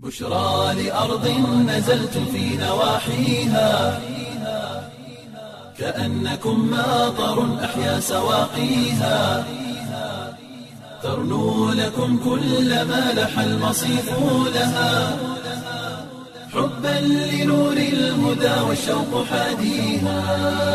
بشرى لأرض نزلت في نواحيها كأنكم ماطر أحيا سواقيها ترنو لكم كل ما لح المصيف لها حبا لنور الهدى والشوق حاديها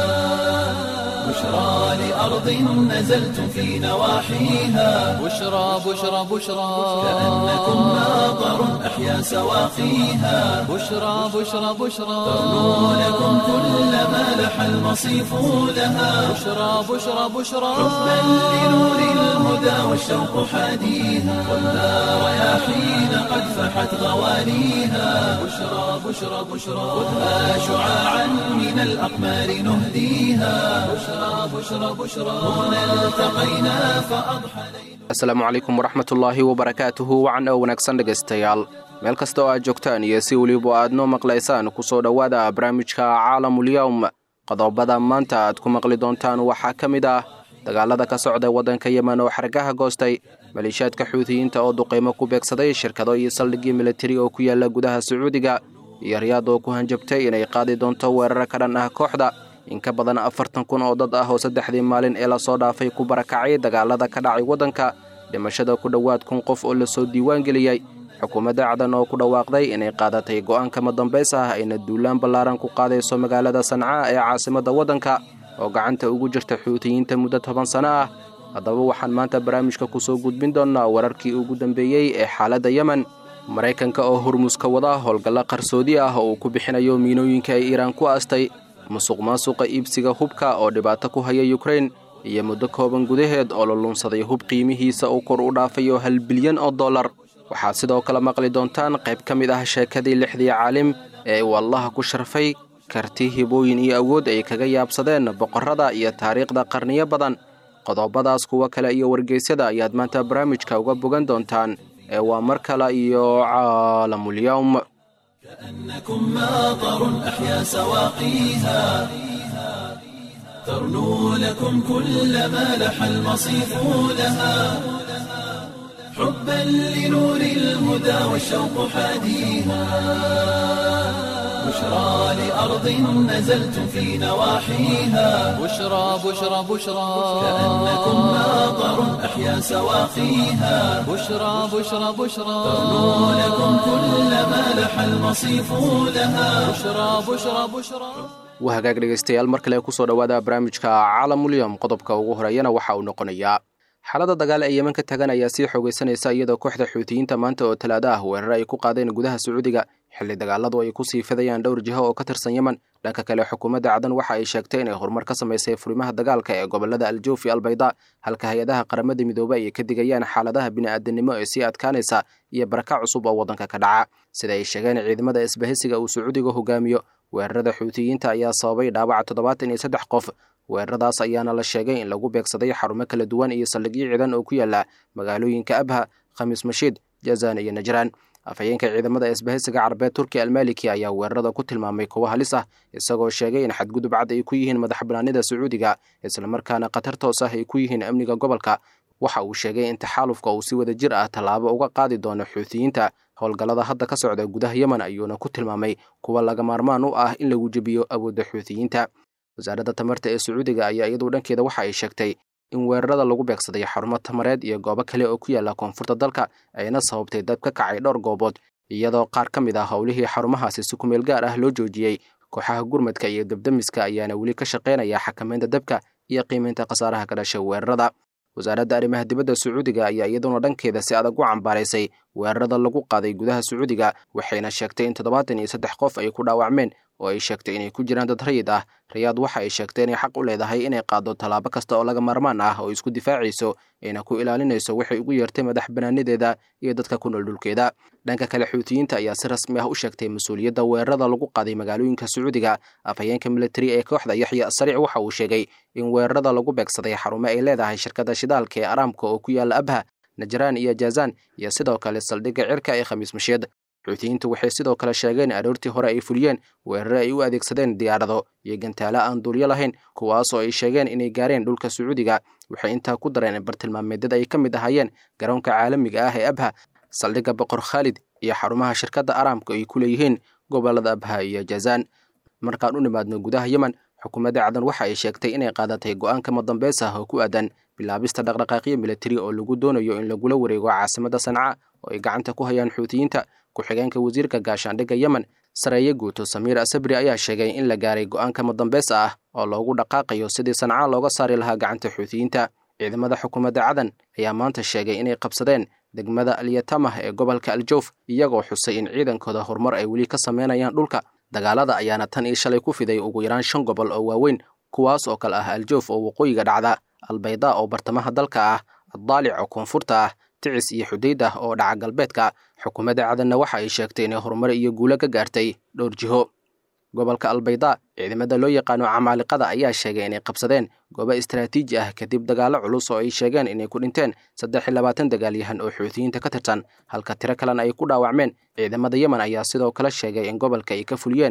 بشرى لأرض نزلت في نواحيها بشرى كأنكم ماطر أحيا سواقيها بشرى ترنو لكم كل ما لح المصيف لها بشرى حبا لنور الهدى والشوق حاديها والنار رياحين قد فحت غوانيها بشرى خذها شعاعا من الأقمار نهديها بشرى هنا التقينا فأضحى asalaamu calaykum waraxmatullaahi wabarakaatuhu wacan oo wanaagsan dhegaystayaal meel kasta oo aad joogtaan iyo si weliba aad noo maqlaysaan ku soo dhowaada barnaamijka caalamulyawm qodobada maanta aad ku maqli doontaan waxaa ka mid ah dagaalada ka socda waddanka yemen oo xargaha goostay maleeshiyaadka xuutiyiinta oo duqeymo ku beegsaday shirkado iyo saldhigii militari oo ku yaala gudaha sacuudiga iyo riyaad oo ku hanjabtay inay qaadi doonto weerar ka dhan ah kooxda in ka badan 40,000 oo dad ah oo saddexdii maalin ee la soo dhaafay ku barakacay dagaalada ka dhacay waddanka dhimashada ku dhowaad 1,000 qof oo la soo diiwaan geliyay xukuumadda cadan oo ku dhawaaqday inay qaadatay go'aan kama dambays ah ayna duulaan ballaaran ku qaadayso magaalada Sanca ee caasimadda waddanka oo gacanta ugu jirta xuutiyiinta muddo 10 sano ah haddaba waxaan maanta barnaamijka ku soo gudbin doonaa wararkii ugu dambeeyay ee xaaladda Yemen Mareykanka oo Hormuska wada howlgalla qarsoodi ah oo ku bixinayo miinooyinka ay Iiraan ku aastay musuqmaasuqa iibsiga hubka oo dhibaato ku haya Ukraine iyo muddo kooban gudaheed oo la lunsaday hub qiimihiisa oo kor u dhaafayo $1 bilyan waxaad sidoo kale maqli doontaan qayb ka mid ah sheekadii 6dii caalim ee uu Allah ku sharfay karti hibooyin iyo awood ay kaga yaabsadeen boqorada iyo taariikhda qarniyo badan qodobadaas kuwa kale iyo wargeysyada ayaad maanta barnaamijka uga bogan doontaan ee waa mar kale iyo caalamulyawm كأنكم ماطر أحيا سواقيها ترنو لكم كل ما لح المصيف لها حبا لنور الهدى والشوق حاديها بشرى لأرض نزلت في نواحيها بشرى كأنكم ماطر أحيا سواقيها بشرى ترنو لكم كل ما لح المصيف لها بشرى waa hagaag dhegaystayaal mar kale ku soo dhowaada barnaamijka caalamulyawm qodobka ugu horeeyana waxa uu noqonayaa xaaladda dagaal ee Yemen ka tagan ayaa sii xoogaysanaysa iyadoo kooxda xuutiyiinta maanta oo talaado ah weerar ay ku qaadeen gudaha Sacuudiga xilli dagaaladu ay ku sii fidayaan dhowr jiho oo ka tirsan Yemen dhanka kale xukuumadda cadan waxa ay sheegtay inay horumar ka sameysay furimaha dagaalka ee gobolada Al-Jawfi Al-Bayda halka hay'adaha qaramada midoobay ay ka digayaan xaaladaha bini'aadanimo ee sii adkaanaysa iyo barakac cusub oo waddanka ka dhaca sida ay sheegeen ciidamada isbahaysiga uu Sacuudiga hogaamiyo weerarada xuutiyiinta ayaa sababay dhaawac 73 qof weeraradaas ayaana la sheegay in lagu beegsaday xarumo kala duwan iyo saldhigyo ciidan oo ku yaala magaalooyinka Abha, Khamis Masjid, Jazaan iyo Najraan afayeenka ciidamada isbahaysiga Carabeed Turkiga Al-Maliki ayaa weerarada ku tilmaamay kuwa halis ah isagoo sheegay in xadgudub cad ay ku yihiin madaxbannaanida Sacuudiga isla markaana qatar toos ah ay ku yihiin amniga gobolka waxa uu sheegay in taxaalufka uu si wada jir ah talaabo uga qaadi doono xuutiyiinta howlgallada hadda ka socda gudaha Yemen ayuuna ku tilmaamay kuwa laga maarmaan u ah in lagu jabiyo awoodda xuutiyiinta wasaaradda tamarta ee Sacuudiga ayaa iyadu dhankeeda waxa ay sheegtay in weerarada lagu beegsaday xarumo tamareed iyo goobo kale oo ku yaala koonfurta dalka ayna sababtay dab ka kacay dhowr goobood iyadoo qaar ka mid ah howlihii xarumahaasi si ku meel gaar ah loo joojiyay kooxaha gurmadka iyo dabdamiska ayaana weli ka shaqeynaya xakamaynta dabka iyo qiimeynta khasaaraha ka dhashay weerarada wasaaradda arrimaha dibadda Sacuudiga ayaa iyaduna dhankeeda si adag u cambaaraysay weerarada lagu qaaday gudaha Sacuudiga waxayna sheegtay in 73 qof ay ku dhaawacmeen oo ay sheegtay inay ku jiraan dad rayid ah riyaad waxa ay sheegtay inay xaq u leedahay inay qaado talaabo kasta oo laga maarmaan ah oo isku difaacayso ayna ku ilaalinayso waxay ugu yeertay madaxbannaanideeda iyo dadka ku nool dhulkeeda dhanka kale xuutiyiinta ayaa si rasmi ah u sheegtay mas'uuliyadda weerarada lagu qaaday magaalooyinka Sacuudiga afayeenka military ee kooxda Yaxya Sariic waxa uu sheegay in weerarada lagu beegsaday xarumo ay leedahay shirkadda shidaalka ee Aramco oo ku yaala Abha, Najraan iyo Jazaan iyo sidoo kale saldhigga cirka ee Khamis Masjid xuutiyiintu waxay sidoo kale sheegeen aroortii hore ay fuliyeen weerar ay u adeegsadeen diyaarado iyo gantaalo aan duuliyo lahayn kuwaas oo ay sheegeen inay gaareen dhulka Sacuudiga waxay intaa ku dareen bartilmaameedyada ay ka mid ahaayeen garoonka caalamiga ah ee Abha saldhigga Boqor Khalid iyo xarumaha shirkadda Aramco ay ku leeyihiin gobolada Abha iyo Jazaan. Markaan u nimaadno gudaha Yemen, xukuumadda Cadan waxa ay sheegtay inay qaadatay go'aan kama dambeys ah oo ku aadan bilaabista dhaqdhaqaaqyo militari oo lagu doonayo in lagula wareego caasimadda Sanca oo ay gacanta ku hayaan Xuutiyiinta. Ku-xigeenka wasiirka gaashaandhigga Yemen, Sareeye Guuto Samiir Asabri, ayaa sheegay in la gaaray go'aan kama dambeys ah oo loogu dhaqaaqayo sidii Sanca looga saari lahaa gacanta Xuutiyiinta. Ciidamada xukuumadda Cadan ayaa maanta sheegay inay qabsadeen degmada Al-Yatamah ee gobolka Al-Jawf, iyagoo xusay in ciidankooda horumar ay weli ka sameynayaan dhulka. Dagaalada ayaana tan iyo shalay ku fiday ugu yaraan 5 gobol oo waaweyn, kuwaas oo kale ah Al-Jawf oo waqooyiga dhacda, Al-Bayda oo bartamaha dalka ah, Ad-Daalic oo koonfurta ah, Ticis iyo Xudaydah oo dhaca galbeedka. Xukuumadda Cadanna waxa ay sheegtay inay horumar iyo guulo ka gaartay dhowr jiho. Gobolka Al-Bayda, ciidamada loo yaqaano Camaaliqada ayaa sheegay inay qabsadeen goobo istiraatiiji ah kadib dagaalo culus oo ay sheegeen inay ku dhinteen 23 dagaalyahan oo Xuutiyiinta ka tirsan, halka tiro kalena ay ku dhaawacmeen. Ciidamada Yemen ayaa sidoo kale sheegay in gobolka ay ka fuliyeen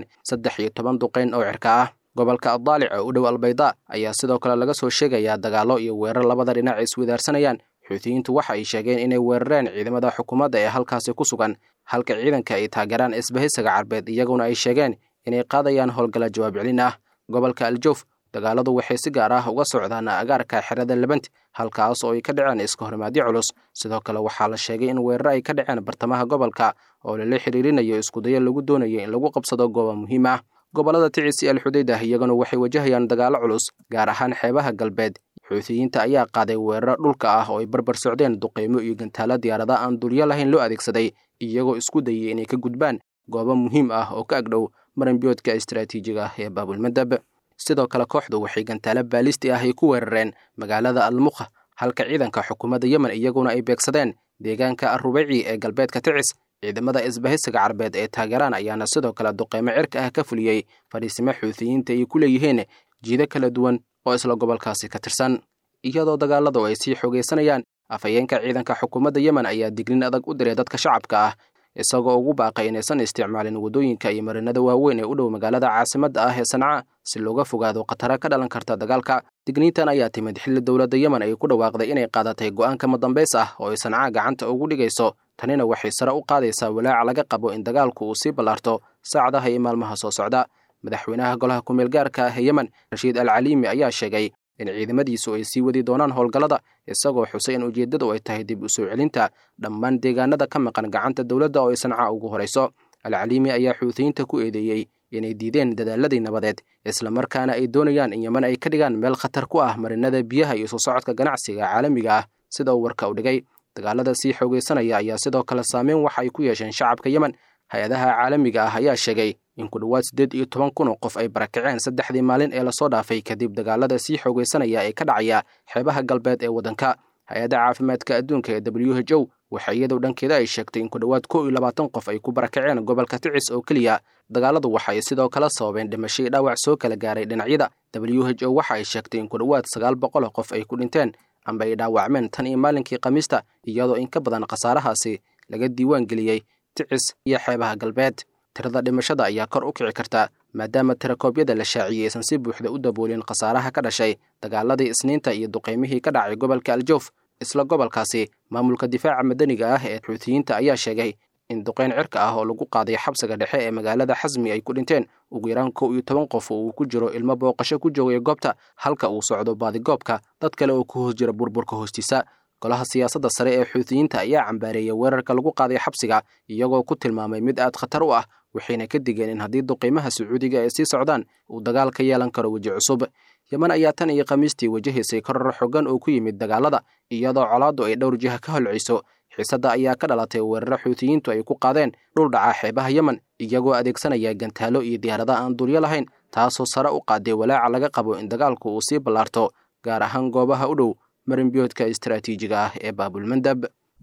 13 duqeyn oo cirka ah. Gobolka Ad-Daalic oo u dhow Al-Bayda ayaa sidoo kale laga soo sheegayaa dagaalo iyo weerar labada dhinac iswadaarsanayaan. Xuutiyiintu waxa ay sheegeen inay weerareen ciidamada xukuumadda ee halkaasi ku sugan, halka ciidanka ay taageeraan isbahaysiga Carbeed, iyaguna ay sheegeen inay qaadayaan howlgala jawaab celin ah. Gobolka Al-Jawf, dagaaladu waxay si gaar ah uga socdaan agaarka xerada Levant, halkaas oo ay ka dhaceen iska horimaadyo culus. Sidoo kale waxaa la sheegay in weerar ay ka dhaceen bartamaha gobolka oo lala xiriirinayo isku dayo lagu doonayo in lagu qabsado goobo muhiim ah. Gobolada Ticis iyo Al-Xudaydah iyaguna waxay wajahayaan dagaalo culus, gaar ahaan xeebaha galbeed. Xuutiyiinta ayaa qaaday weerar dhulka ah oo ay barbar socdeen duqeymo iyo gantaalo diyaarada aan dulyo lahayn loo adeegsaday, iyagoo isku dayay inay ka gudbaan goobo muhiim ah oo ka agdhow maranbiyoodka istiraatiijiga ah ee Baabulmandab. Sidoo kale kooxdu waxay gantaalo baalisti ah ay ku weerareen magaalada Al-Mukha, halka ciidanka xukuumadda Yemen iyaguna ay beegsadeen deegaanka Ar-Rubeyci ee galbeedka Ticis. Ciidamada isbahaysiga Carbeed ee taageeraan ayaana sidoo kale duqeymo cirka ah ka fuliyey fadhiisimo Xuutiyiinta ay ku leeyihiin jiido kala duwan oo isla gobolkaasi ka tirsan. Iyadoo dagaaladu ay sii xoogeysanayaan, afhayeenka ciidanka xukuumadda Yemen ayaa digniin adag u diray dadka shacabka ah, isagoo ugu baaqay inaysan isticmaalin wadooyinka iyo marinada waaweyn ee u dhow magaalada caasimadda ah ee Sanca si looga fogaado khataro ka dhalan karta dagaalka. Digniintan ayaa timid xilli dowladda Yemen ay ku dhawaaqday inay qaadatay go'aan kama dambeys ah oo ay Sanca gacanta ugu dhigayso. Tanina waxay sare u qaadaysaa walaaca laga qabo in dagaalku uu sii ballaarto saacadaha iyo maalmaha soo socda. Madaxweynaha golaha ku-meel gaarka ah ee Yemen, Rashiid Al-Caliimi, ayaa sheegay in ciidamadiisu ay sii wadi doonaan howlgallada, isagoo xusay in ujeeddadu ay tahay dib u soo celinta dhammaan deegaanada ka maqan gacanta dowladda oo ay Sanca ugu horayso. Al-Caliimi ayaa Xuutiyiinta ku eedeeyey inay diideen dadaaladii nabadeed, isla markaana ay doonayaan in Yemen ay ka dhigaan meel khatar ku ah marinada biyaha iyo soo socodka ganacsiga caalamiga ah, sida uu warka u dhigay. Dagaalada sii xoogeysanaya ayaa sidoo kale saameyn waxa ay ku yeesheen shacabka Yemen. Hay-adaha caalamiga ah ayaa sheegay in ku dhawaad 18 kun oo qof ay barakaceen 3 maalin ee lasoo dhaafay kadib dagaalada sii xoogeysanaya ee ka dhacaya xeebaha galbeed ee waddanka. Hay-adda caafimaadka adduunka ee WHO waxay iyadoo dhankeeda ay sheegtay in ku dhawaad 21 qof ay ku barakaceen gobolka Ticis oo keliya. Dagaaladu waxay sidoo kale sababeen dhimasho iyo dhaawac soo kala gaaray dhinacyada. WHO waxa ay sheegtay in ku dhawaad 900 qof ay ku dhinteen amba ay dhaawacmeen tan iyo maalinkii Khamiista, iyadoo in ka badan khasaarahaasi laga diiwaan geliyey Ticis iyo xeebaha galbeed. Tirada dhimashada ayaa kor u kici karta maadaama tirakoobyada la shaaciyey aysan si buuxda u daboolin khasaaraha ka dhashay dagaaladii Isniinta iyo duqeymihii ka dhacay gobolka Al-Jawf. Isla gobolkaasi, maamulka difaaca madaniga ah ee Xuutiyiinta ayaa sheegay in duqeyn cirka ah oo lagu qaaday xabsiga dhexe ee magaalada Xasmi ay ku dhinteen ugu yaraan 11 qof oo uu ku jiro ilmo booqasho ku joogay goobta, halka uu socdo baadigoobka dad kale oo ku hoos jira burburka hoostiisa. Golaha siyaasadda sare ee Xuutiyiinta ayaa cambaareeyay weerarka lagu qaaday xabsiga, iyagoo ku tilmaamay mid aad khatar u ah, waxayna ka digeen in haddii duqeymaha Sacuudiga ay sii socdaan uu dagaal ka yeelan karo weji cusub. Yemen ayaa tan iyo Khamiistii wajahaysay koror xooggan oo ku yimid dagaalada, iyadoo colaaddu ay dhowr jiha ka holcayso. Xiisadda ayaa ka dhalatay weeraro Xuutiyiintu ay ku qaadeen dhul dhaca xeebaha Yemen, iyagoo adeegsanaya gantaalo iyo diyaarada aan dulyo lahayn, taasoo sare u qaaday walaaca laga qabo in dagaalku uu sii ballaarto, gaar ahaan goobaha u dhow marinbiyoodka istiraatiijiga ah ee Baabulmandab.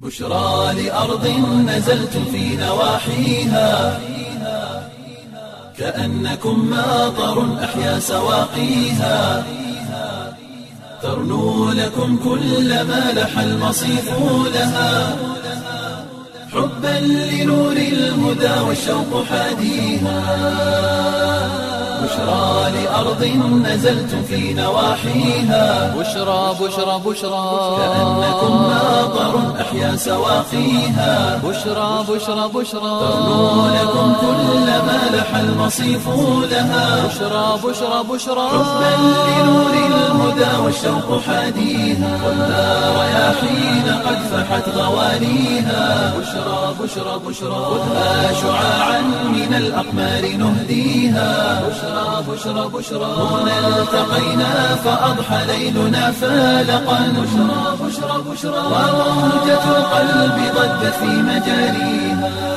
بشرى لأرض نزلت في نواحيها كأنكم ماطر أحيا سواقيها ترنو لكم كل ما لح المصيف لها حبا لنور الهدى والشوق حاديها بشرى لأرض نزلتم في نواحيها بشرى بشرى بشرى كأنكم ماطر أحيا سواقيها بشرى بشرى بشرى ترنو لكم كل ما لح المصيف لها بشرى بشرى بشرى حبا لنور الهدى والشوق حاديها خذها رياحين قد فحت غوانيها بشرى بشرى بشرى خذها شعاعا من الأقمار نهديها بشرى بشرى بشرى هنا التقينا فأضحى ليلنا فالقا بشرى بشرى بشرى وموجة القلب ضجت في مجاريها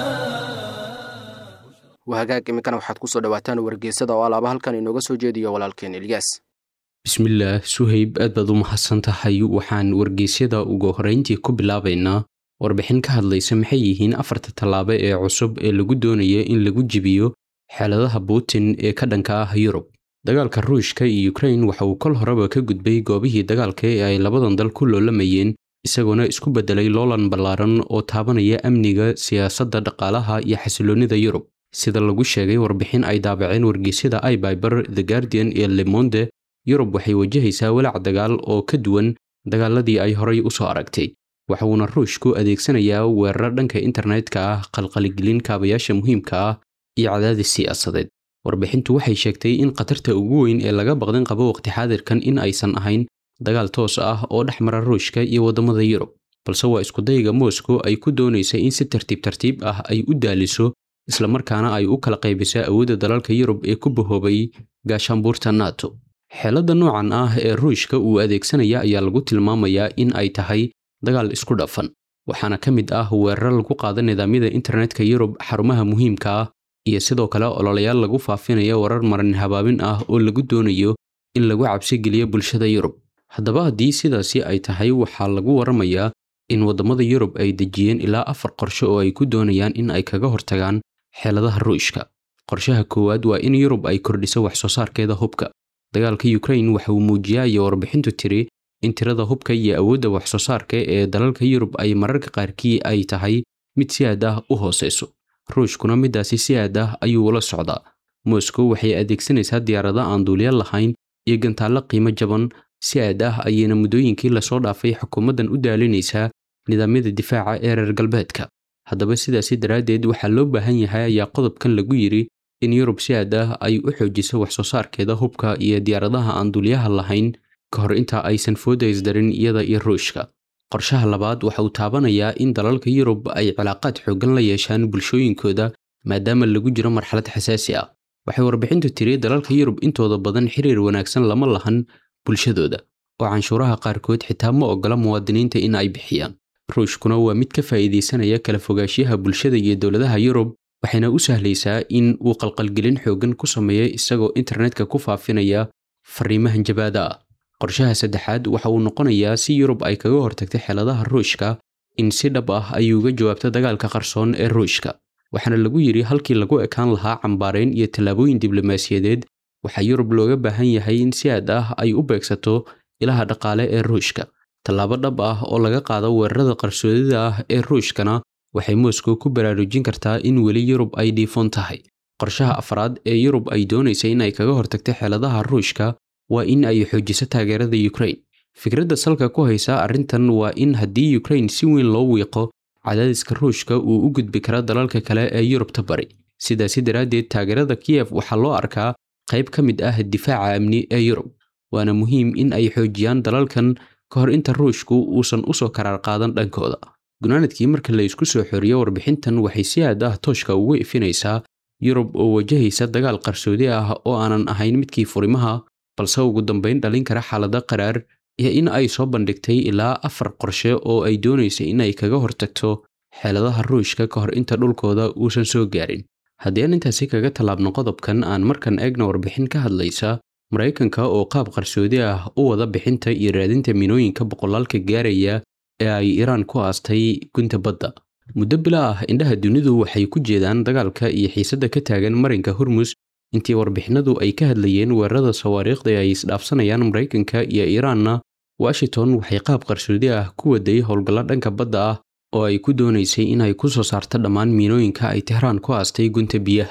wahagaag iminkana waxaad ku soo dhawaataan wargeysada oo alaaba halkan inooga soo jeediyo walaalkeen Ilyas. bismillaah suhayb aad baad u mahadsan tahay. waxaan wargeysyada ugu horeyntii ku bilaabaynaa warbixin ka hadlaysa maxay yihiin afarta tallaabo ee cusub ee lagu doonayo in lagu jibiyo xaaladaha Putin ee ka dhanka ah Yurub. dagaalka Ruushka iyo Ukraine waxa uu kol horeba ka gudbay goobihii dagaalka ee ay labadan dal ku loolamayeen isagoona isku bedelay loolan ballaaran oo taabanaya amniga, siyaasadda, dhaqaalaha iyo xasiloonida Yurub. sida lagu sheegay warbixin ay daabaceen wargeysyada iBiber, The Guardian iyo Le Monde, Yurub waxay wajahaysaa walaac dagaal oo ka duwan dagaaladii ay horay u soo aragtay. waxa uuna Ruushku adeegsanayaa weerar dhanka internetka ah, qalqalgelin kaabayaasha muhiimka ah iyo cadaadis siyaasadeed. warbixintu waxay sheegtay in qatarta ugu weyn ee laga baqdin qabo waqti xaadirkan in aysan ahayn dagaal toos ah oo dhexmara Ruushka iyo wadamada Yurub, balse waa isku dayga Moscow ay ku doonaysay in si tartiib ah ay u daaliso isla markaana ay u kala qaybisaa awoodda dalalka Yurub ee ku bahoobay gaashaanbuurta NATO. xeelada noocan ah ee Ruushka uu adeegsanaya ayaa lagu tilmaamayaa in ay tahay dagaal isku dhafan, waxaana ka mid ah weerar lagu qaada nidaamyada internetka Yurub, xarumaha muhiimka ah iyo sidoo kale ololayaal lagu faafinayo warar marin habaabin ah oo lagu doonayo in lagu cabsi geliyo bulshada Yurub. haddaba haddii sidaasi ay tahay, waxaa lagu waramayaa in wadamada Yurub ay dejiyeen ilaa 4 qorshe oo ay ku doonayaan in ay kaga hortagaan xeeladaha Ruushka. qorshaha koowaad waa in Yurub ay kordhiso wax soo saarkeeda hubka. dagaalka Ukraine waxa uu muujiyay warbixintu tiri in tirada hubka iyo awoodda wax soo saarka ee dalalka Yurub ay mararka qaarkii ay tahay mid si aad ah u hooseyso. Ruushkuna midaasi si aad ah ayuu la socdaa. Moscow waxay adeegsanaysaa diyaarado aan duuliyaal lahayn iyo gantaalo qiimo jaban si aad ah ayayna muddooyinkii la soo dhaafay xukuumaddan u daalinaysaa nidaamyada difaaca ee reer galbeedka. haddaba sidaasi daraaddeed waxaa loo baahan yahay ayaa qodobkan lagu yiri in Yurub si aad ah ay u xoojiso wax soo saarkeeda hubka iyo diyaaradaha aan duuliyaha lahayn ka hor inta aysan foodays darin iyada iyo Ruushka. qorshaha labaad waxa uu taabanayaa in dalalka Yurub ay cilaaqaad xooggan la yeeshaan bulshooyinkooda maadaama lagu jiro marxalad xasaasi ah. waxay warbixintu tiri dalalka Yurub intooda badan xiriir wanaagsan lama lahan bulshadooda oo canshuuraha qaarkood xitaa ma ogola muwaadiniinta in ay bixiyaan. Ruushkuna waa mid ka faa'iideysanaya kala fogaanshiyaha bulshada iyo dawladaha Yurub, waxayna u sahlaysaa in uu qalqalgelin xooggan ku sameeyo isagoo internetka ku faafinaya fariimahan jabaada ah. qorshaha saddexaad waxa uu noqonayaa si Yurub ay kaga hortagto xeeladaha Ruushka in si dhab ah ay uga jawaabto dagaalka qarsoon ee Ruushka. waxaana lagu yiri halkii lagu ekaan lahaa cambaareen iyo tallaabooyin diblomaasiyadeed, waxa Yurub looga baahan yahay in si aad ah ay u beegsato ilaha dhaqaale ee Ruushka. tallaabo dhab ah oo laga qaado weerarada qarsoodida ah ee Ruushkana waxay Moscow ku baraarujin kartaa in weli Yurub ay dhiifoon tahay. qorshaha afraad ee Yurub ay doonaysa in ay kaga hortagto xeeladaha Ruushka waa in ay xoojiso taageerada Ukraine. fikradda salka ku haysa arrintan waa in haddii Ukraine si weyn loo wiiqo, cadaadiska Ruushka uu u gudbi karo dalalka kale ee Yurubta bari. sidaasi daraaddeed taageerada Kiev waxaa loo arkaa qayb ka mid ah difaaca amni ee Yurub. waana muhiim in ay xoojiyaan dalalkan ka hor inta Ruushku uusan u soo karaar qaadan dhankooda. gunaanadkii marka la isku soo xoriyo warbixintan waxay si aad ah tooshka ugu ifinaysaa Yurub oo wajahaysa dagaal qarsoodi ah oo aanan ahayn midkii furimaha, balse ugu dambeyn dhalin kara xaalado qaraar iyo in ay soo bandhigtay ilaa 4 qorshe oo ay doonaysay in ay kaga hortagto xeeladaha Ruushka ka hor inta dhulkooda uusan soo gaarin. haddii aan intaasi kaga talaabno qodobkan, aan markan eegno warbixin ka hadlaysa Mareykanka oo qaab qarsoodi ah u wada bixinta iyo raadinta minooyinka boqolaalka gaaraya ee ay Iran ku aastay gunta badda. muddo bila ah indhaha dunidu waxay ku jeedaan dagaalka iyo xiisadda ka taagan marinka Hormuz. intii warbixinadu ay ka hadlayeen weerarada sawaariikhda ay isdhaafsanayaan Mareykanka iyo Iranna, Washington waxay qaab qarsoodi ah ku waday howlgalla dhanka badda ah oo ay ku doonaysay in ay ku soo saarto dhammaan miinooyinka ay Tehran ku aastay gunta biyaha.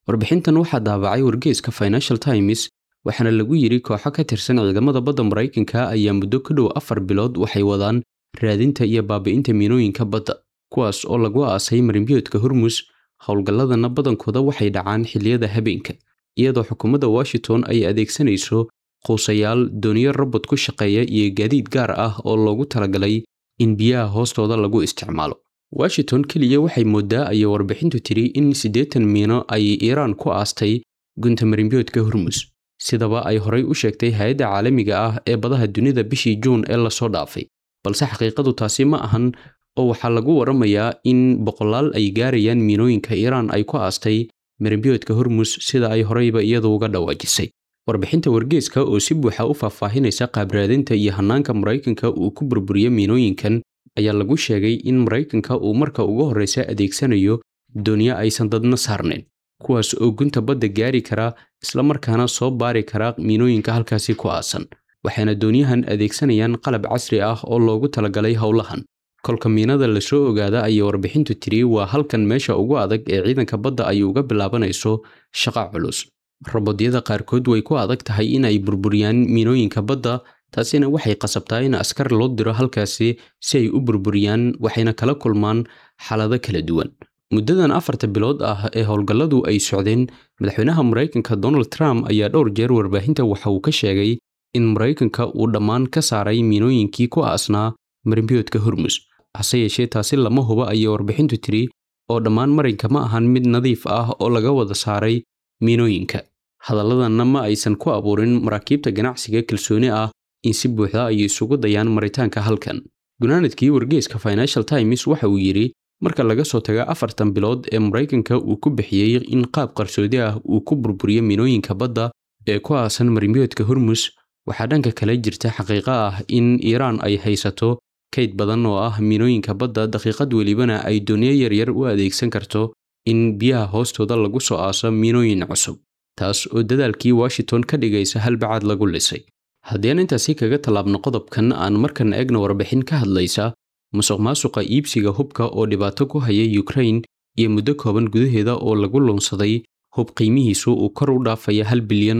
warbixintan waxaa daabacay wargeyska Financial Times waxaana lagu yiri kooxo ka tirsan ciidamada badda Mareykanka ayaa muddo ku dhow 4 bilood waxay wadaan raadinta iyo baabi'inta miinooyinka badda kuwaas oo lagu aasay marinbiyoodka Hormuz. Howlgalladana badankooda waxay dhacaan xilliyada habeenka iyadoo xukuumadda Washington ay adeegsanayso quusayaal dooniyo robot ku shaqeeya iyo gaadiid gaar ah oo loogu talagalay in biyaha hoostooda lagu isticmaalo. Washington kaliya waxay moodaa ay warbixintu tiri in 80 miino ay Iran ku aastay gunta marinbiyoodka Hormuz sidaba ay horay u sheegtay hay'adda caalamiga ah ee badaha dunida bishii June ee la soo dhaafay. balse xaqiiqadu taasi ma ahan oo waxaa lagu waramayaa in boqolaal ay gaarayaan miinooyinka Iran ay ku aastay marinbiyoodka Hormuz sida ay horeyba iyadu uga dhawaajisay. warbixinta wargeyska oo si buuxa u faahfaahinaysa qaab-raadinta iyo hanaanka Mareykanka uu ku burburiyo miinooyinkan ayaa lagu sheegay in Mareykanka uu marka ugu horeysa adeegsanayo dooniyo aysan dadna saarnayn kuwaas oo gunta badda gaari kara isla markaana soo baari kara miinooyinka halkaasi ku aasan. waxaana dooniyahan adeegsanayaan qalab casri ah oo loogu talagalay howlahan. kolka miinada la soo ogaada ay warbixintu tiri waa halkan meesha ugu adag ee ciidanka badda ay uga bilaabanayso shaqo culus. robodyada qaarkood way ku adag tahay in ay burburiyaan miinooyinka badda taasina waxay qasabtaa in askar loo diro halkaasi si ay u burburiyaan waxayna kala kulmaan xaalado kala duwan. muddadan 4 bilood ah ee howlgalladu ay socdeen madaxweynaha Mareykanka Donald Trump ayaa dhowr jeer warbaahinta waxa uu ka sheegay in Mareykanka uu dhammaan ka saaray miinooyinkii ku aasnaa marinbiyoodka Hormuz. hase yeeshee taasi lama hubo ay warbixintu tiri oo dhammaan marinka ma ahan mid nadiif ah oo laga wada saaray miinooyinka. hadalladanna ma aysan ku abuurin maraakiibta ganacsiga kalsooni ah in si buuxda ay isugu dayaan maritaanka halkan. gunaanadkii wargeyska Financial Times waxa uu yiri marka laga soo tago 4 bilood ee Mareykanka uu ku bixiyay in qaab qarsoodi ah uu ku burburiyo miinooyinka badda ee ku aasan marinbiyoodka Hormuz waxaa dhanka kale jirta xaqiiqo ah in Iran ay haysato kayd badan oo ah miinooyinka badda daqiiqad walibana ay dooniyo yaryar u adeegsan karto in biyaha hoostooda lagu soo aaso miinooyin cusub taas oo dadaalkii Washington ka dhigaysa halbacaad lagu lisay. haddii intaasi kaga talaabno qodobkan aan markan eegno warbixin ka hadlaysa musuqmaasuqa iibsiga hubka oo dhibaato ku haya Ukraine iyo muddo kooban gudaheeda oo lagu lunsaday hub qiimihiisu uu kor u dhaafaya $1 bilyan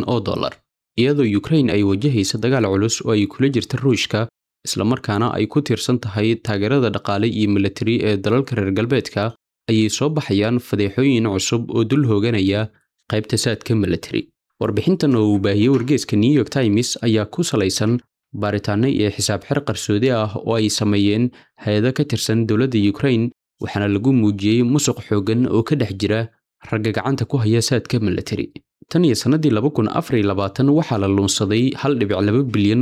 iyadoo Ukraine ay wajahaysa dagaal culus oo ay kula jirto Ruushka isla markaana ay ku tiirsan tahay taageerada dhaqaale iyo military ee dalalka reer galbeedka ayay soo baxayaan fadeexooyin cusub oo dul hooganaya qaybta saadka military. warbixintan oo uu baahiyay wargeyska New York Times ayaa ku salaysan baaritaano iyo xisaab xir qarsoodi ah oo ay sameeyeen hay'ado ka tirsan dowladda Ukraine waxaana lagu muujiyay musuq xoogan oo ka dhex jira ragga gacanta ku haya saadka military. tan iyo sanadii 2024 waxaa la lunsaday $1.2 bilyan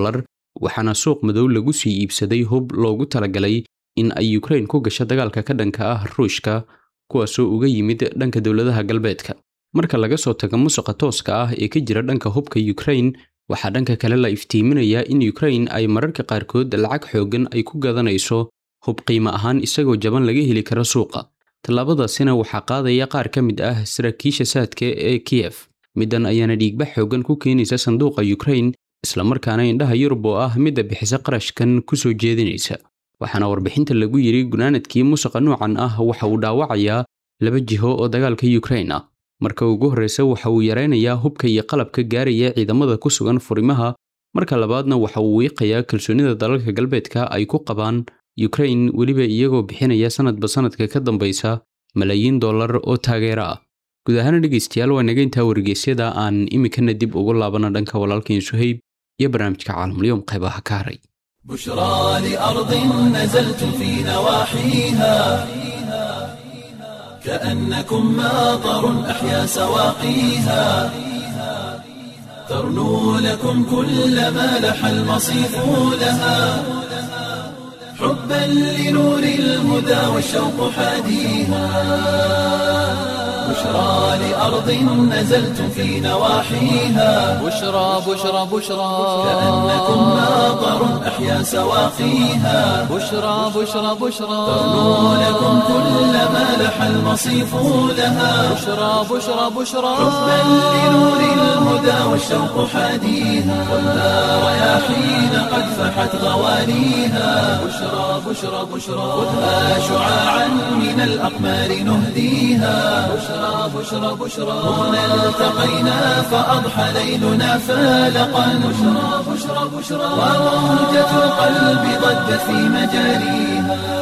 waxaana suuq madow lagu sii iibsaday hub loogu talagalay in ay Ukraine ku gasho dagaalka ka dhanka ah Ruushka kuwaasoo uga yimid dhanka dowladaha galbeedka. marka laga soo tago musuqa tooska ah ee ka jira dhanka hubka Ukraine waxaa dhanka kale la iftiiminayaa in Ukraine ay mararka qaarkood lacag xoogan ay ku gadanayso hub qiimo ahaan isagoo jaban laga heli karo suuqa. tallaabadaasina waxaa qaadaya qaar ka mid ah saraakiisha saadka ee Kiev. midan ayaana dhiigbax xoogan ku keenaysa sanduuqa Ukraine isla markaana indhaha Yurub oo ah midda bixisa qarashkan ku soo jeedinaysa. waxaana warbixinta lagu yiri gunaanadkii musuqa noocan ah waxa uu dhaawacayaa 2 jiho oo dagaalka Ukraine ah. marka ugu horeysa waxa uu yareynayaa hubka iyo qalabka gaaraya ciidamada ku sugan furimaha. marka labaadna waxa uu wiiqayaa kalsoonida dalalka galbeedka ay ku qabaan Ukraine waliba iyagoo bixinaya sanadba sanadka ka dambaysa malaayiin dollar oo taageero ah. guud ahaan dhageystayaal waa naga intaa wargeysyada aan imikana dib ugu laabana dhanka walaalkeen Suhayb iyo barnaamijka caalamulyoom qaybaha ka haray. بشرى لأرض نزلت في نواحيها كأنكم ماطر أحيا سواقيها ترنو لكم كل ما لح المصيف لها حبا لنور الهدى والشوق حاديها بشرى لأرض نزلت في نواحيها بشرى بشرى بشرى كأنكم ماطر أحيا سواقيها بشرى بشرى بشرى ترنو لكم كل ما لح المصيف لها بشرى بشرى بشرى حبا لنور الهدى والشوق حاديها ولا رياحين قد فحت غوانيها بشرى بشرى بشرى خذها شعاعا من الأقمار نهديها بشرى بشرى بشرى هنا التقينا فأضحى ليلنا فالقا بشرى بشرى بشرى وموجة القلب ضجت في مجاريها.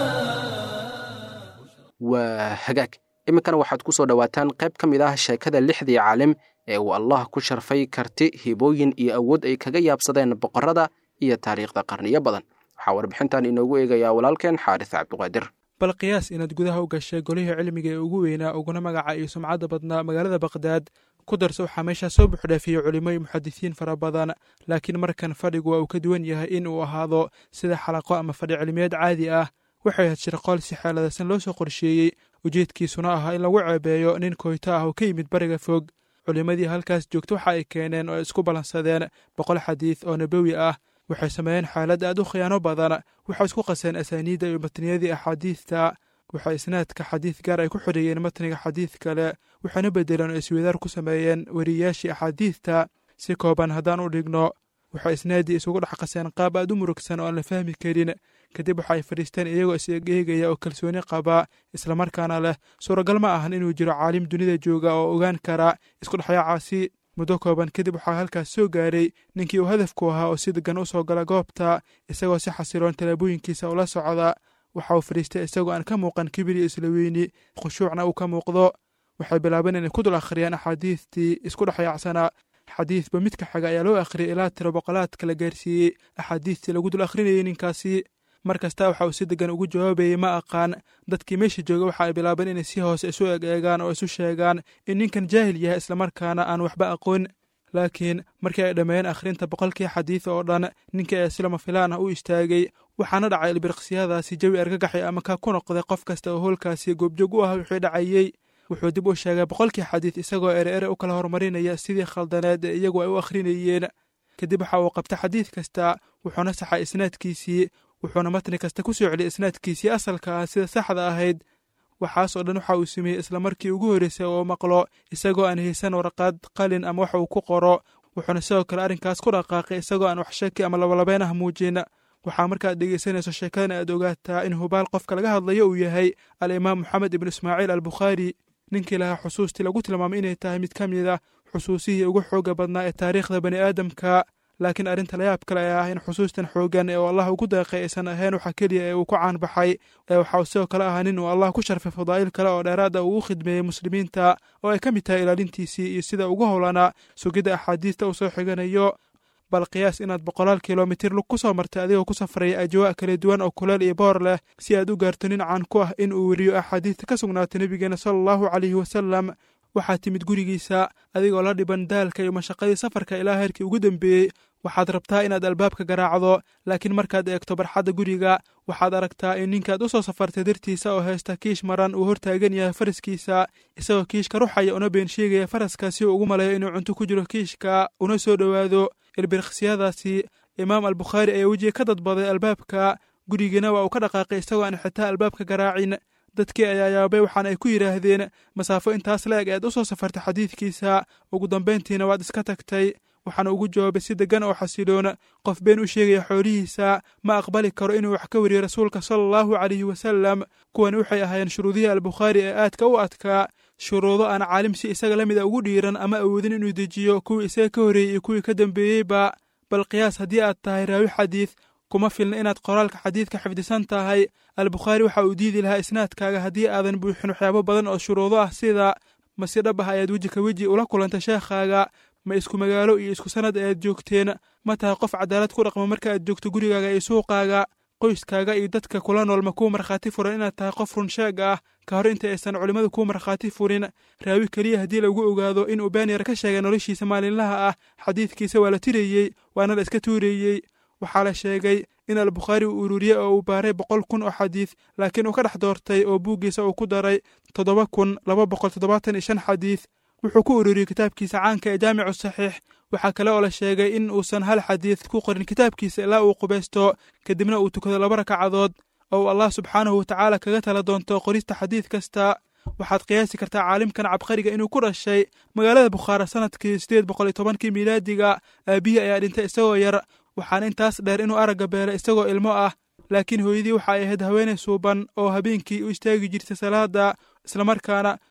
waa hagaag iminkana waxaad ku soo dhowaataan qayb ka mid ah sheekada lixdii caalim ee uu allah ku sharfay karti hibooyin iyo awood ay kaga yaabsadeen boqorrada iyo taariikhda qarniyo badan waxaa warbixintan inoogu eegayaa walaalkeen xaaris cabdiqaadir. bal qiyaas inaad gudaha u gashay golihii cilmiga ee ugu weynaa uguna magaca iyo sumcadda badnaa magaalada baqdaad ku darso waxaa meeshaa soo buuxdhaafiyey culimo iyo muxadisiin fara badan laakiin markan fadhigu waa uu ka duwan yahay in uu ahaado sida xalaqo ama fadhi cilmiyeed caadi ah. waxay ahayd shirqool si xeeladaysan loo soo qorsheeyey ujeedkiisuna ahaa in lagu ceebeeyo nin koyto ah oo ka yimid bariga fog. culimmadii halkaas joogta waxa ay keeneen oo ay isku ballansadeen 100 xadiis oo nabawi ah. waxay sameeyeen xaalad aad u khiyaano badan. waxay isku qaseen asaaniidda iyo matniyadii axaadiista. waxay isnaadka xadiis gaar ay ku xidheeyeen matniga xadiis kale. waxayna beddeleen oo isweydaar ku sameeyeen weriyaashii axaadiista. si kooban haddaan u dhigno waxay isnaadii isugu dhex qaseen qaab aad u murugsan oo aan la fahmi karin. kadib waxay fadhiisteen iyagoo is-eegaya oo kalsooni qaba islamarkaana leh suuragal ma ahan inuu jiro caalim dunida jooga oo ogaan kara isku dhexyaacaasi. muddo kooban kadib waxaa halkaas soo gaaray ninkii uu hadafku ahaa oo si degan u soo gala goobta isagoo si xasiloon talaabooyinkiisa ula socda. waxa uu fadhiistay isagoo aan ka muuqan kibir iyo isla weyni khushuucna uu ka muuqdo. waxay bilaabeen inay ku dul akhriyaan axaadiistii isku dhexyaacsanaa. xadiisba midka xaga ayaa loo akhriyay ilaa tiro boqolaad kala gaarsiiyey axaadiistii lagu dul akhrinayay ninkaasi. mar kasta waxa uu si degan ugu jawaabayey ma aqaan. dadkii meesha jooga waxa ay bilaabeen inay si hoose isu eegaan oo isu sheegaan in ninkan jaahil yahay islamarkaana aan waxba aqoon. laakiin markii ay dhammeeyeen akhrinta 100kii xadiis oo dhan ninkii ayaa si lama filaan ah u istaagay. waxaana dhacay ilbiriqsiyadaasi jawi argagaxay ama ka ku noqday qof kasta oo hoolkaasi goobjoog u ah wixii dhacayey. wuxuu dib u sheegay 100kii xadiis isagoo ere u kala hormarinaya sidii khaldaneed ee iyagu ay u akhrinayeen. kadib waxa uu qabtay xadiis kasta wuxuuna saxay isnaadkiisii. wuxuuna matni kasta ku soo celiyay isnaadkiisii asalka ah sida saxda ahayd. waxaas oo dhan waxa uu sameeyey isla markii ugu horreysay oo maqlo isagoo aan haysan warqad qalin ama wax uu ku qoro. wuxuuna sidoo kale arrinkaas ku dhaqaaqay isagoo aan wax shaki ama labalabeen ah muujin. waxaa markaad dhegaysanayso sheekadan aad ogaataa in hubaal qofka laga hadlayo uu yahay al-imaam moxamed ibnu ismaaciil al-bukhaari ninkii lahaa xusuustii lagu tilmaamay inay tahay mid ka mid ah xusuusihii ugu xooga badnaa ee taariikhda bani aadamka. laakiin arrinta layaab kale ayaa ah in xusuustan xooggan ee uu allah ugu deeqay aysan ahayn waxa keliya ee uu ku caanbaxay ee waxa uu sidoo kale ahaa nin uu allah ku sharfay fadaa'il kale oo dheeraad ah uu u khidmeeyey muslimiinta oo ay ka mid tahay ilaalintiisii iyo sida ugu howlanaa sugidda axaadiista uu soo xiganayo. bal qiyaas inaad 100 kilomitir lug ku soo martay adigoo ku safraya ajwaa kala duwan oo kuleel iyo boor leh si aad u gaarto nin caan ku ah in uu weriyo axaadiista ka sugnaatay nebigeena sallallahu calayhi wasalam. waxaad timid gurigiisa adigoo la dhiban daalka iyo mashaqadii safarka ilaa heerkii ugu dambeeyey. waxaad rabtaa inaad albaabka garaacdo laakiin markaad eegto barxadda guriga waxaad aragtaa in ninkaad u soo safartay dartiisa oo haysta kiish maran uu hortaagan yahay faraskiisa isagoo kiishka ruxaya una been sheegaya faraska si uu ugu malayo inuu cunto ku jiro kiishka una soo dhowaado. ilbiriqsiyadaasi imaam al-bukhaari ayaa wejiga ka dadbaday albaabka. gurigiina waa uu ka dhaqaaqay isagoo aan xitaa albaabka garaacin. dadkii ayaa yaabay waxaana ay ku yidhaahdeen masaafo intaas la eg aad u soo safartay xadiidkiisa ugu dambayntiina waad iska tagtay. waxaana ugu jawaabay si deggan oo xasiloon qof been u sheegaya xoolihiisa ma aqbali karo inuu wax ka weriyo rasuulka sallallahu calayhi wasalam. kuwani waxay ahaayeen shuruudihii al-bukhaari ee aadka u adkaa. shuruudo aan caalim si isaga la mid a ugu dhiiran ama awoodin inuu dejiyo kuwii isaga ka horreeyey iyo kuwii ka dambeeyeyba. bal qiyaas haddii aad tahay raawi xadiis kuma filna inaad qoraalka xadiidka xifdisan tahay. al-bukhaari waxa uu diidi lahaa isnaadkaaga haddii aadan buuxin waxyaabo badan oo shuruudo ah sida ma si dhab ah ayaad weji ka weji ula kulantay sheekhaaga. ma isku magaalo iyo isku sanad ayaad joogteen. ma tahay qof cadaalad ku dhaqma marka aad joogto gurigaaga iyo suuqaaga. qoyskaaga iyo dadka kula nool ma kuu markhaati furan inaad tahay qof run sheeg ah ka hor inta aysan culimmadu kuu markhaati furin. raawi keliya haddii lagu ogaado inuu been yar ka sheegay noloshiisa maalinlaha ah xadiidkiisa waa la tirayey waana la iska tuurayey. waxaa la sheegay in al-bukhaari uu ururiyey oo uu baaray 100,000 oo xadiis laakiin uu ka dhex doortay oo buuggiisa uu ku daray 7,275 xadiis. wuxuu ku ururiyey kitaabkiisa caanka ee jaamicu saxiix. waxaa kale oo la sheegay in uusan hal xadiis ku qorin kitaabkiisa ilaa uu qubaysto kadibna uu tukado 2 rakacadood oo uu allah subxaanahu watacaala kaga tala doonto qorista xadiid kasta. waxaad qiyaasi kartaa caalimkan cabqariga inuu ku dhashay magaalada bukhaara sanadkii 810 miilaadiga. aabihii ayaa dhintay isagoo yar waxaana intaas dheer inuu aragga beelay isagoo ilmo ah. laakiin hooyadii waxa ay ahayd haweenay suuban oo habeenkii u istaagi jirtay salaada islamarkaana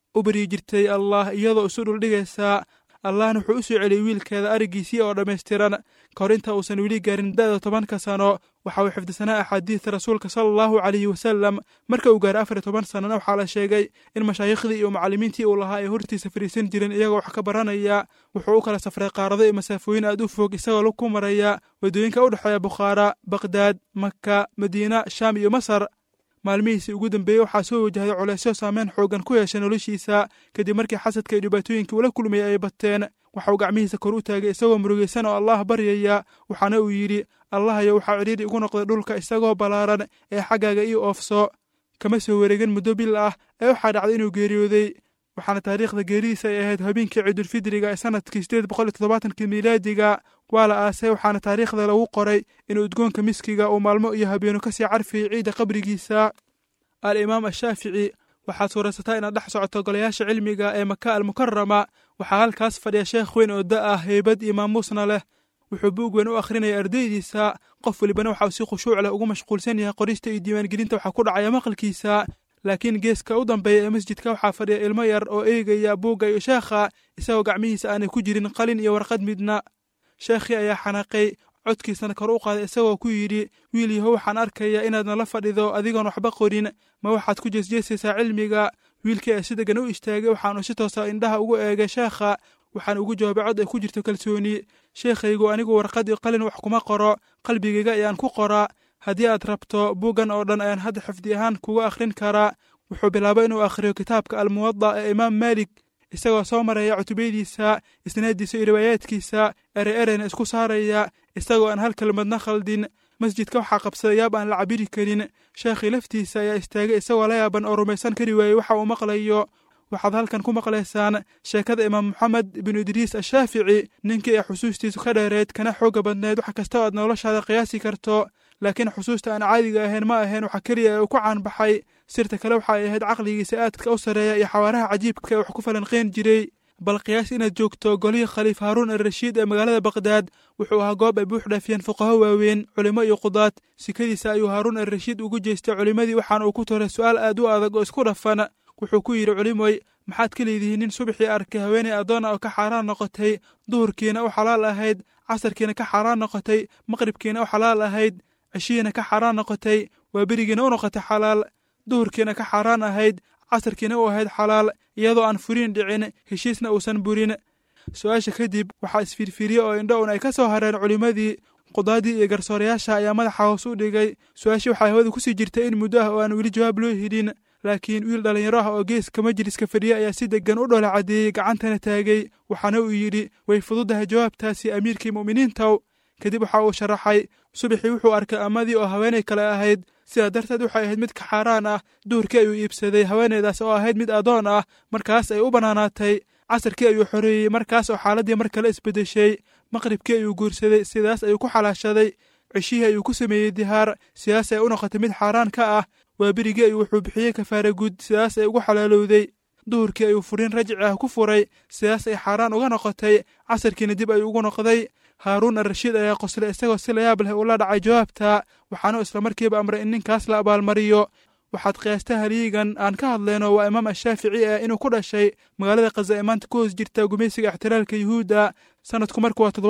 u baryi jirtay allah iyadoo isu dhuldhigaysaa. allahna wuxuu u soo celiyey wiilkeeda araggiisii oo dhammaystiran ka hor inta uusan weli gaarin da'da 10 sano. waxa uu xifdisanaa axaadiista rasuulka sala allahu calayhi wasalam. marka uu gaaray 14 sanana waxaa la sheegay in mashaayiikhdii iyo macallimiintii uu lahaa ay hortiisa fadhiisan jireen iyagoo wax ka baranaya. wuxuu u kala safray qaarado iyo masaafooyin aad u fog isagoo lug ku maraya waddooyinka u dhexeeya bukhaara, baqdaad, maka, madiina, shaam iyo masar. maalmihiisii ugu dambeeyey waxaa soo wajahday culaysyo saameyn xooggan ku yeeshay noloshiisa kadib markii xasadka iyo dhibaatooyinkii ula kulmayay ay bateen. waxa uu gacmihiisa kor u taagay isagoo murugaysan oo allah baryaya, waxaana uu yidhi, allahayo waxaa cidhiidhi igu noqday dhulka isagoo ballaaran ee xaggaaga ii oofso. kama soo wareegin muddo bil ah ee waxaa dhacday inuu geeriyooday. waxaana taariikhda geeridiisa ay ahayd habeenkii ciidulfidriga ee sanadkii 870 miilaadiga. waa la aasay waxaana taariikhda lagu qoray inuu udgoonka miskiga uu maalmo iyo habeeno ka sii carfiyey ciidda qabrigiisa. al-imaam ashaafici waxaad suuraysataa inaad dhex socoto golayaasha cilmiga ee maka almukarama. waxaa halkaas fadhiya sheekh weyn oo da' ah, heybad iyo maamuusna leh. wuxuu buug weyn u akhrinaya ardaydiisa. qof welibana waxa uu si khushuuc leh ugu mashquulsan yahay qorista iyo diiwaangelinta waxaa ku dhacaya maqalkiisa. laakiin geeska u dambeeya ee masjidka waxaa fadhiya ilmo yar oo eegaya buugga iyo sheekha isagoo gacmihiisa aanay ku jirin qalin iyo warqad midna. sheekhii ayaa xanaaqay, codkiisana kor u qaaday isagoo ku yidhi, wiil yahow waxaan arkayaa inaad nala fadhido adigoon waxba qorin. ma waxaad ku jeesjeesaysaa cilmiga? wiilkii ayaa si deggan u istaagay, waxaanu si toosa indhaha ugu eegay sheekha. waxaan ugu jawaabay cod ay ku jirto kalsooni, sheekhaygu anigu warqad iyo qalin wax kuma qoro, qalbigayga ayaan ku qoraa. haddii aad rabto buuggan oo dhan ayaan hadda xifdi ahaan kuga akhrin karaa. wuxuu bilaabay inuu akhriyo kitaabka almuwadda ee imaam maalik isagoo soo maraya cutubadiisa, isnaadiisa iyo riwaayaadkiisa, ereyna isku saaraya isagoo aan hal kelmadna khaldin. masjidka waxaa qabsaday yaab aan la cabiri karin. sheekhii laftiisa ayaa istaagay isagoo la yaaban oo rumaysan kari waayey waxa uu maqlayo. waxaad halkan ku maqlaysaan sheekada imaam moxamed binu idriis ashaafici, ninkii ay xusuustiisu ka dheereed kana xooga badneed wax kasta oo aad noloshaada qiyaasi karto. laakiin xusuusta aan caadiga ahayn ma ahayn waxa keliya ee uu ku caanbaxay. sirta kale waxa ay ahayd caqligiisa aadka u sarreeya iyo xawaaraha cajiibka ee wax ku falanqeyn jiray. bal qiyaas inaad joogto golihii khaliif haaruun alrashiid ee magaalada baqdaad. wuxuu ahaa goob ay buux dhaafiyeen fuqaho waaweyn, culimo iyo qudaad. sikadiisa ayuu haaruun alrashiid ugu jeestay culimmadii, waxaana uu ku toray su'aal aad u adag oo isku dhafan. wuxuu ku yidhi, culimoy, maxaad ka leedihiin nin subaxii arkay haweenay addoon ah oo ka xaaraan noqotay, duhurkiina u xalaal ahayd, casarkiina ka xaaraan noqotay, maqribkiina u xalaal ahayd, ceshihiina ka xaaraan noqotay, waa berigiina u noqotay xalaal, duhurkiina ka xaaraan ahayd, casarkiina u ahayd xalaal, iyadoo aan furin dhicin, heshiisna uusan burin. su-aasha kadib waxaa isfiirfiiriyey oo indho-un ay ka soo hareen culimmadii. qudaadii iyo garsoorayaasha ayaa madaxa hoos u dhigay. su-aashii waxaa hawada ku sii jirtay in muddo ah oo aan weli jawaab loo helin. laakiin wiil dhallinyaro ah oo geeska majliska fadhiya ayaa si deggan u dhola caddeeyey, gacantana taagay. waxaana uu yidhi, way fududahay jawaabtaasi amiirkii mu'miniintaw. kadib waxa uu sharaxay, subaxii wuxuu arkay amadii oo haweenay kale ahayd, sidaa darteed waxay ahayd mid ka xaaraan ah. duhurkii ayuu iibsaday haweenaydaas oo ahayd mid addoon ah, markaas ay u bannaanaatay. casarkii ayuu xoreeyey, markaas oo xaaladdii mar kale isbeddeshay. maqribkii ayuu guursaday, sidaas ayuu ku xalaashaday. ceshihii ayuu ku sameeyey dihaar, sidaas ay u noqotay mid xaaraan ka ah. waa berigii ayuu wuxuu bixiyey kafaara guud, sidaas ay ugu xalaalowday. duhurkii ayuu furin rajci ah ku furay, sidaas ay xaaraan uga noqotay. casarkiina dib ayuu ugu noqday. haaruun alrashiid ayaa qoslay isagoo si layaab leh ula dhacay jawaabta. waxaanu isla markiiba amray in ninkaas la abaalmariyo. waxaad qiyaasta haliigan aan ka hadlayno waa imaam ashaafici ah inuu ku dhashay magaalada kaza ee maanta ku hoos jirta gumaysiga ixtiraalka yuhuudda. sanadku marku waa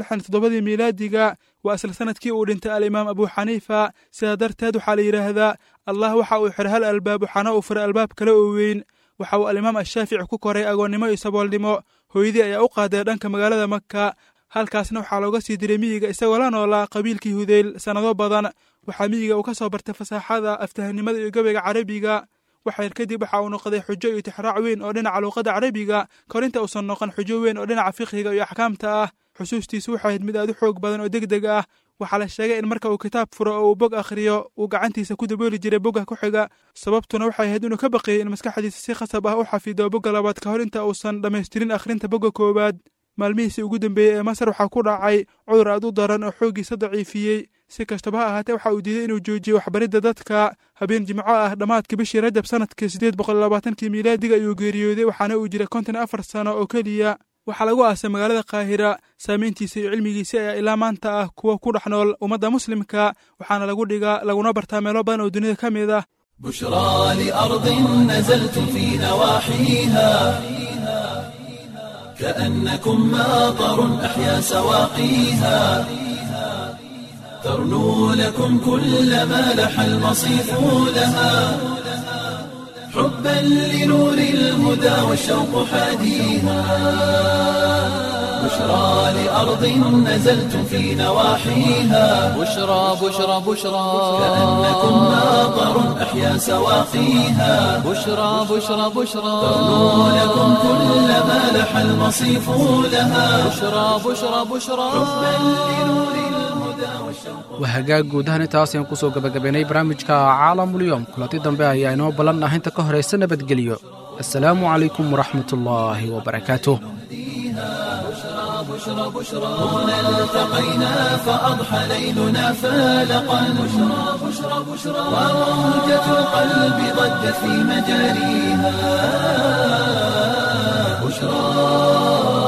767 miilaadiga. waa isla sanadkii uu dhintay alimaam abu xaniifa. sidaa darteed waxaa la yidhaahdaa allah waxa uu xiray hal albaab, waxaana uu furay albaab kale oo weyn. waxa uu alimaam ashaafici ku koray agoonnimo iyo saboolnimo. hooyadii ayaa u qaaday dhanka magaalada maka. halkaasna waxaa looga sii diray miyiga isagoo la noolaa qabiilkii hudeyl sannado badan. waxaa miyiga uu ka soo bartay fasaaxada, aftahanimada iyo gabayga carabiga. waxyar kadib waxa uu noqday xujo iyo tixraac weyn oo dhinaca luuqadda carabiga, kahor inta uusan noqon xujo weyn oo dhinaca fiqhiga iyo axkaamta ah. xusuustiisu waxay ahayd mid aad u xoog badan oo degdeg ah. waxaa la sheegay in marka uu kitaab furo oo uu bog akhriyo uu gacantiisa ku dabooli jiray bogga ku xiga. sababtuna waxay ahayd inuu ka baqiyey in maskaxdiisa si khasab ah u xafido bogga labaad ka hor inta uusan dhammaystirin akhrinta bogga koowaad. maalmihiisii ugu dambeeyey ee masar waxaa ku dhacay cudur aad u daran oo xooggiisa daciifiyey. si kastaba ha ahaatee waxa uu diiday inuu joojiyo waxbaridda dadka. habeen jimco ah dhammaadka bishii rajab sanadkii 820 miilaadiga ayuu geeriyooday, waxaana uu jiray 54 sano oo keliya. waxaa lagu aasay magaalada qaahira. saamayntiisa iyo cilmigiisa ayaa ilaa maanta ah kuwa ku dhex nool ummadda muslimka, waxaana lagu dhigaa laguna bartaa meelo badan oo dunida ka mid ah. بشرى لأرض نزلتم في نواحيها كأنكم ماطر أحيا سواقيها ترنو لكم كل ما لح المصيف لها حبا لنور الهدى والشوق حاديها بشرى لأرض نزلتم في نواحيها بشرى بشرى بشرى كأنكم ماطر أحيا سواقيها بشرى بشرى بشرى ترنو لكم كل ما لح المصيف لها بشرى بشرى بشرى waa hagaag guud ahaan intaas ayaan kusoo gabagabaynay barnaamijka caalamulyoom kulanti dambe ayaa inoo ballan ah inta ka horaysa nabadgelyo assalaamu calaykum waraxmatullaahi wabarakaatuh هنا التقينا فأضحى ليلنا فالقا وموجة القلب ضجت في مجاريها بشرى